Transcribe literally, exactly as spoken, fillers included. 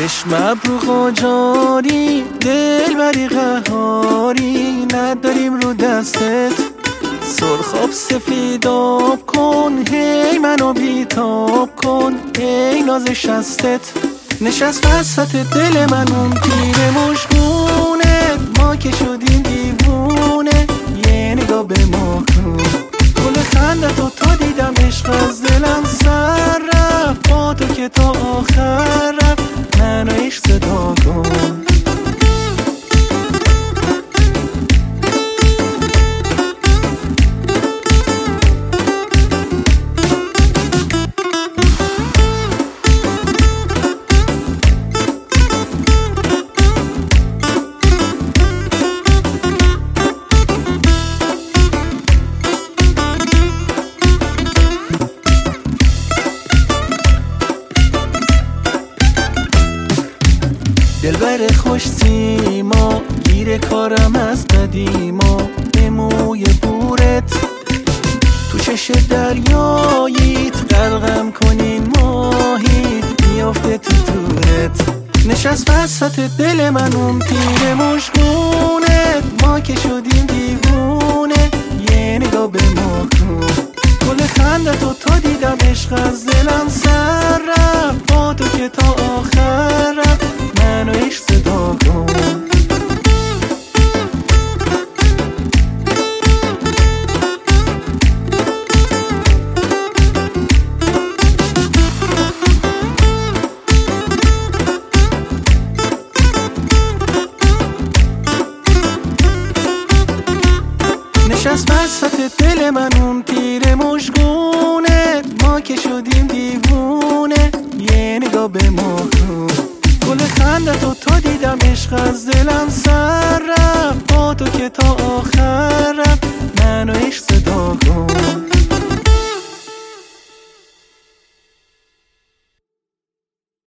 چشم ابرو قاجاری، دل بری قهاری، نداریم رو دستت سرخاب سفیداب کن، هی منو بیتاب کن ای ناز شستت. نشست وسط دل من اون پیر مشگونه، ما که شدیم دیوونه، یه نگاه به ما کن. گل خندتو تا دیدم عشق از دلم سر رفت، با تو که تا آخر رفت منو عشق صدا کن. دلبر خوش سیما، گیر کارم از قدیما، به موی بورت تو چش دریاییت، غرقم کنین ماهیت میافته تو تورت. نشست وسط دل من اون پیر مشگونه، ما که شدیم دیوونه، یه نگاه به ما کن. گل خندتو تا دیدم عشق از دلم سر رفت، با تو که تا آخر رفت منو عشق صدا کن. نشست وسط دل من اون پیر مشگونه، ما که شدیم دیوونه، یه نگاه به ما کن. گل خندتو تا دیدم عشق از دلم سر رفت، با تو که تا آخر